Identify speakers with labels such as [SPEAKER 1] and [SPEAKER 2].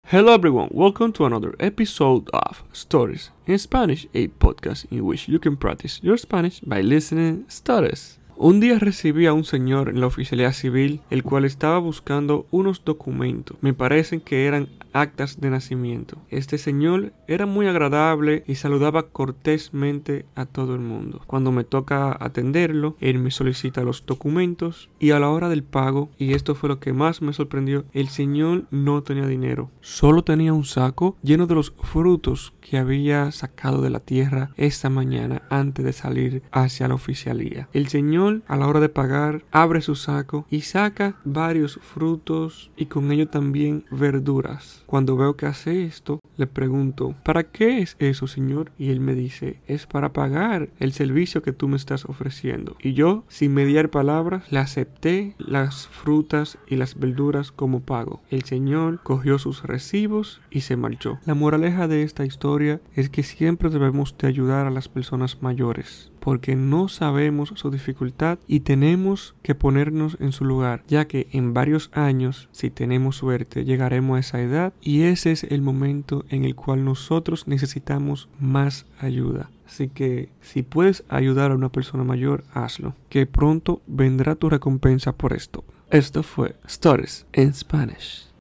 [SPEAKER 1] Hello everyone, welcome to another episode of Stories in Spanish, a podcast in which you can practice your Spanish by listening stories. Un día recibí a un señor en la oficialía civil, el cual estaba buscando unos documentos. Me parecen que eran actas de nacimiento. Este señor era muy agradable y saludaba cortésmente a todo el mundo. Cuando me toca atenderlo, él me solicita los documentos y a la hora del pago, y esto fue lo que más me sorprendió, el señor no tenía dinero. Solo tenía un saco lleno de los frutos que había sacado de la tierra esta mañana antes de salir hacia la oficialía. El señor, a la hora de pagar, abre su saco y saca varios frutos y con ello también verduras. Cuando veo que hace esto, le pregunto, ¿para qué es eso, señor? Y él me dice, es para pagar el servicio que tú me estás ofreciendo. Y yo, sin mediar palabras, le acepté las frutas y las verduras como pago. El señor cogió sus recibos y se marchó. La moraleja de esta historia es que siempre debemos de ayudar a las personas mayores, porque no sabemos su dificultad y tenemos que ponernos en su lugar, ya que en varios años, si tenemos suerte, llegaremos a esa edad y ese es el momento en el cual nosotros necesitamos más ayuda. Así que si puedes ayudar a una persona mayor, hazlo, que pronto vendrá tu recompensa por esto. Esto fue Stories in Spanish.